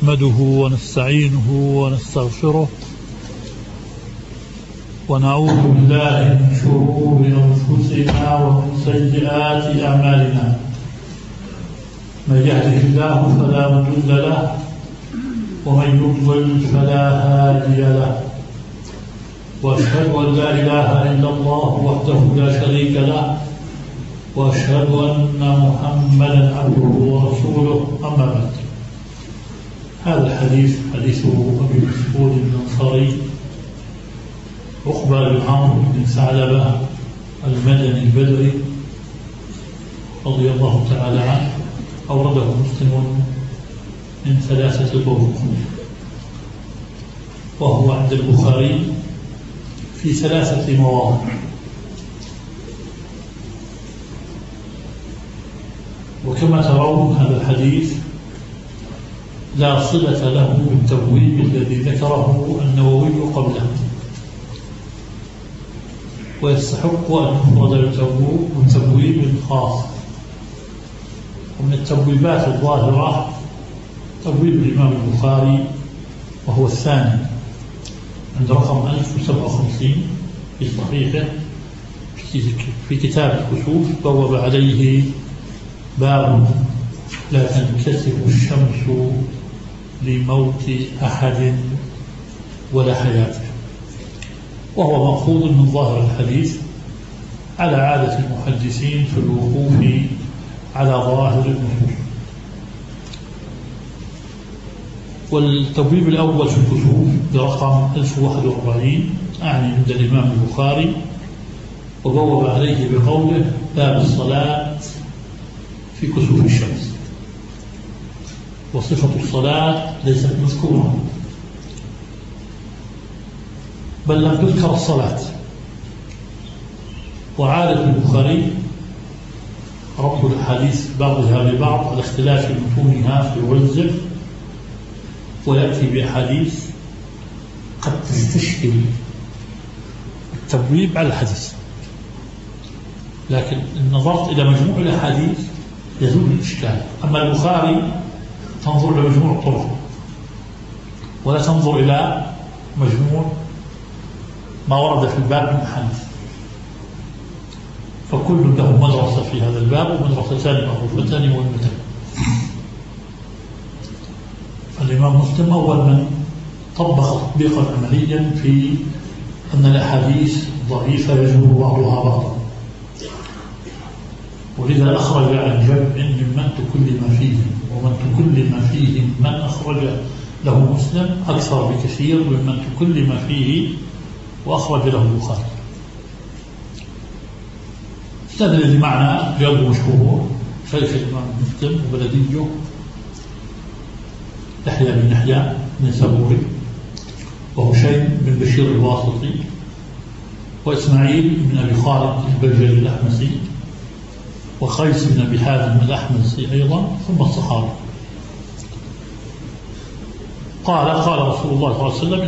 نحمده ونستعينه ونستغفره ونعوذ بالله من شرور أنفسنا ومن سيئات أعمالنا. من يهده الله فلا مضل له ومن يضلل فلا هادي له، وأشهد أن لا إله إلا الله وحده لا شريك له، وأشهد أن محمدا عبده ورسوله. أما بعد، هذا الحديث حديث أبي مسعود الأنصاري عقبة بن عمرو بن ثعلبة المدني البدري رضي الله تعالى عنه، أورده مسلم من 3 طرق، وهو عند البخاري في 3 مواضع. وكما ترون هذا الحديث لا صلة له بالتبويب الذي ذكره النووي قبله، ويستحق أن يفرد بالتبويب خاص. ومن التبويبات الظاهرة تبويب الإمام البخاري، وهو الثاني عند رقم 1057 في صحيحه في كتاب الكسوف، بوب عليه باب لا تنكسف الشمس لموت أحد ولا حياته، وهو مأخوذ من ظاهر الحديث على عادة المحدثين في الوقوف على ظواهر النصوص. والتبويب الأول في الكسوف برقم 1041 أعني عند الإمام البخاري، وبوب عليه بقوله باب الصلاة في كسوف الشمس. وصفة الصلاة ليست مذكورة، بل لم تذكر الصلاة. وعادة البخاري ربط الحديث بعضها ببعض على اختلاف متونها فيوزع ويأتي بأحاديث قد تستشكل التبويب على الحديث، لكن إن نظرت إلى مجموع الأحاديث يزول الإشكال. أما البخاري تنظر إلى مجموع الطرق ولا تنظر إلى مجموع ما ورد في الباب من حديث، فكل له مدرسة في هذا الباب ومدرستان معروفتان مهمتان. الإمام مسلم أول من طبق تطبيقا عمليا في أن الأحاديث ضعيفة يجبر بعضها بعضا، ولذا أخرج عن جمع ممن تكلم فيهم، ومن تكلم فيهم من أخرج له مسلم أكثر بكثير ممن تكلم فيه وأخرج له البخاري. الأستاذ الذي معنا رياض مشهور شيخ الإمام مسلم وبلديه يحيى بن يحيى بن سبوري، وهشيم بن بشير الواسطي، وإسماعيل بن أبي خالد البجلي الأحمسي، وقيس بن أبي حازم الأحمسي أيضا، ثم الصحابة. قال رسول الله صلى الله عليه وسلم